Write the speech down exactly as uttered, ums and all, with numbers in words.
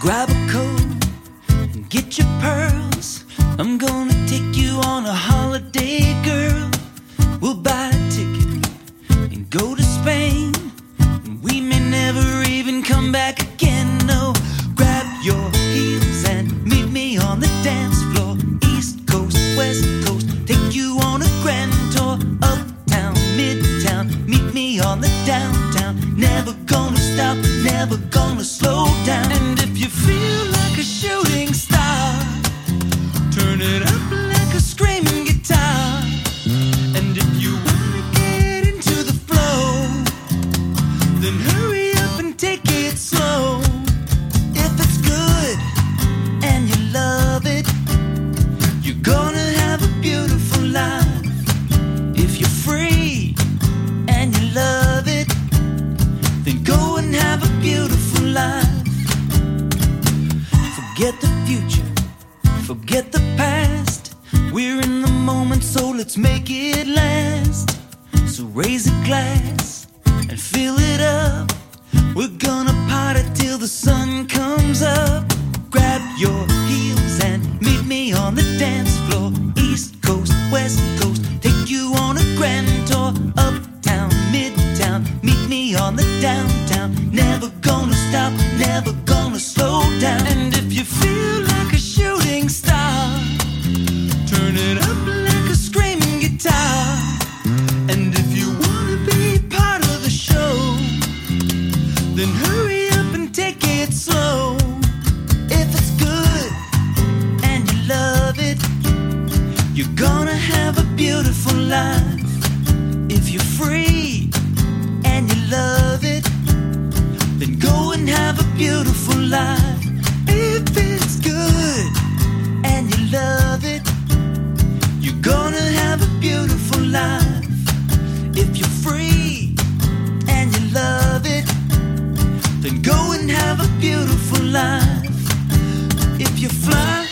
Grab a coat and get your pearls. I'm gonna take you on a holiday, girl. We'll buy a ticket and go to Spain, and we may never even come back again. No, grab your heels and meet me on the dance floor. East Coast, West Coast, take you on a grand tour. Uptown, Midtown, meet me on the downtown. Never gonna stop, never gonna slow down. And if you feel like a shooting star, turn it up like a screaming guitar. And if you wanna get into the flow, then hurry up and take it slow. If it's good and you love it, you're gonna have a beautiful life. If you're free and you love it, then go and have a beautiful life. Forget the future, forget the past. We're in the moment, so let's make it last. So raise a glass and fill it up. We're gonna party till the sun comes up. Grab your heels and meet me on the dance floor. East Coast, West Coast, take you on a grand tour. Uptown, Midtown, meet me on the downtown. Never gonna stop, never gonna slow down. And if you feel like a shooting star, turn it up like a screaming guitar. And if you wanna be part of the show, then hurry up and take it slow. If it's good and you love it, you're gonna have a beautiful life. If you're free and you love it, then go and have a beautiful life. If it's good and you love it, you're gonna have a beautiful life. If you're free and you love it, then go and have a beautiful life. If you fly